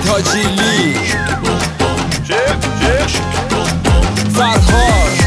امید حاجیلی، فرهاد،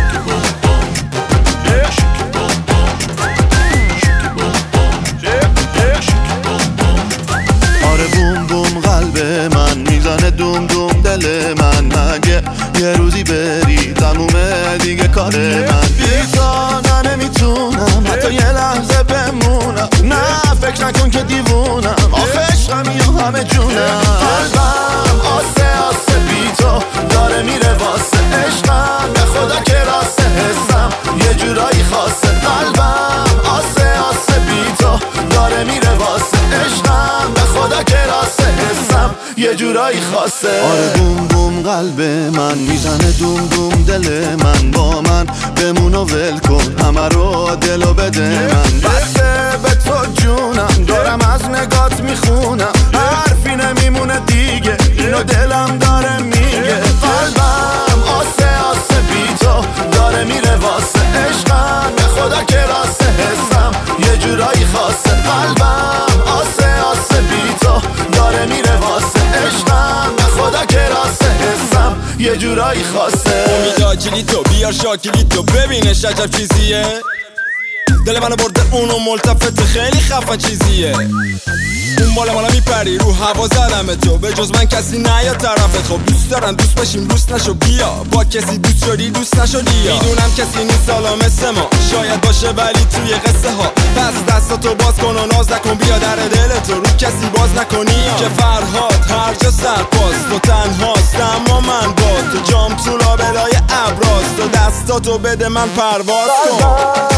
آره بوم بوم قلب من میزنه دوم دوم دل من، مگه یه روزی بری تمومه دیگه کار من. بیتا نه نمیتونم حتی یه لحظه بمونم، نه فکر نکن که دیوونم، آخه عشقم یا همه جونم. قلبم آسه آسه بیتا داره میره واسه عشقم، به خدا که راسته حسم یه جورایی خاصه. قلبم آسه آسه بیتا داره میره واسه عشقم، به خدا که راسته حسم یه جورایی خاصه. آره بوم بوم قلب من میزنه دوم دوم دل من، با من بمون و ول کن همه رو دلو بده من. بسته به تو جونم دارم از نگات میخونم، حرفی نمیمونه دیگه اینو دلم داره میگه. قلبم آسه آسه بیتا داره میره واسه عشقم، به خدا که راسته حسم یه جورایی خاصه. قلبم آسه آسه بیتا داره میره واسه عشقم، به خدا که راسته حسم یه جورایی خاصه. امید حاجیلی تو بیار شاکیلی تو، ببینش عجب چیزیه، دل منو برده اونو ملتفت خیلی خفن چیزیه. اون بالا مالا میپری رو هوا زدم تو، به جز من کسی نیا طرفت. خب دوست دارم دوست باشیم دوست نشو بیا، با کسی دوست شدی دوست نشدی یا. میدونم کسی نیست حالا مثل ما، شاید باشه ولی توی قصه ها. پس دستاتو باز کن و ناز نکن، بیا در دلتو رو کسی باز نکنی یا. که فرهاد هر جا سرپاس تو تنهاست اما من با تو، جام تو لابلای ابراز تو، دستاتو بده من پرواز کن.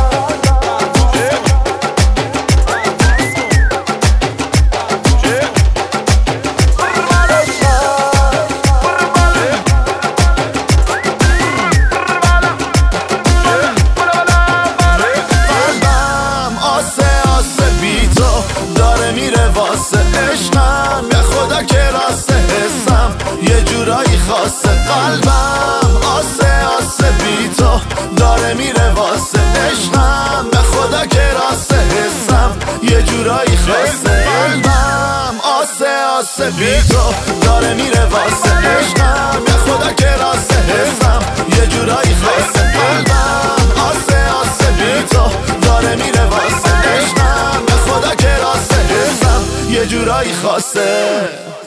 میره واسه عشقم، به خدا که راسته حسم یه جورایی خاصه. قلبم آسه آسه بیتا داره میره واسه عشقم، به خدا که راسته حسم یه جورایی خاصه. قلبم آسه آسه بیتا داره میره واسه عشقم، به خدا که راسته حسم یه جورایی خاصه. قلبم آسه آسه بیتا داره میره واسه عشقم، به خدا که راسته حسم یه جورایی خاصه.